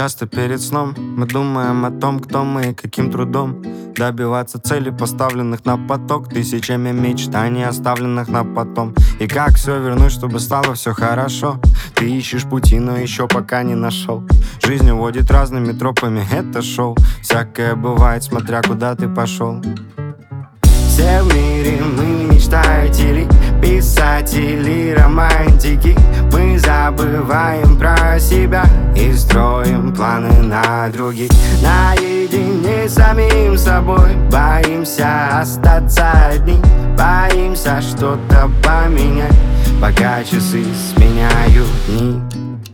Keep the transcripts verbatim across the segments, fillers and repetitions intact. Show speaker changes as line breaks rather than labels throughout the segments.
Часто перед сном мы думаем о том, кто мы и каким трудом добиваться целей, поставленных на поток, тысячами мечтаний, оставленных на потом. И как все вернуть, чтобы стало все хорошо? Ты ищешь пути, но еще пока не нашел. Жизнь уводит разными тропами, это шоу. Всякое бывает, смотря куда ты пошел. Все в мире мы мечтатели, писатели, романтики. Мы забываем про себя и строим планы на других. Наедине с самим собой боимся остаться одни, боимся что-то поменять, пока часы сменяют дни.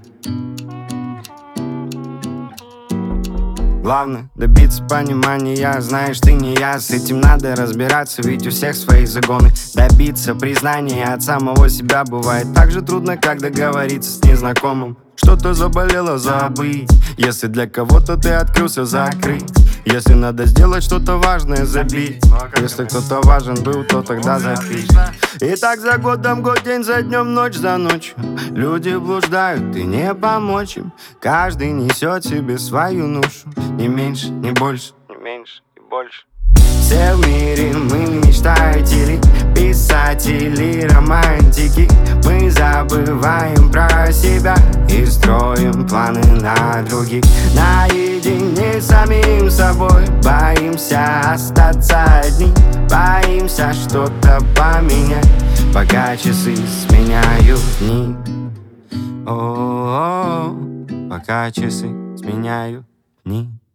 Главное добиться понимания, знаешь, ты не я. С этим надо разбираться, ведь у всех свои загоны. Добиться признания от самого себя бывает так же трудно, как договориться с незнакомым. Что-то заболело, забыть. Если для кого-то ты открылся, закрыть. Если надо сделать что-то важное, забить. Если кто-то важен был, то тогда запить. И так за годом год, день за днем, ночь за ночью. Люди блуждают, и не помочь им. Каждый несет себе свою ношу. Не меньше, не больше, не меньше и больше. Все в мире мы мечтатели, писатели, романтики. Мы забываем про себя и строим планы на других. Наедине с самим собой боимся остаться одни, боимся что-то поменять, пока часы сменяют дни. О-о-о, пока часы сменяют дни.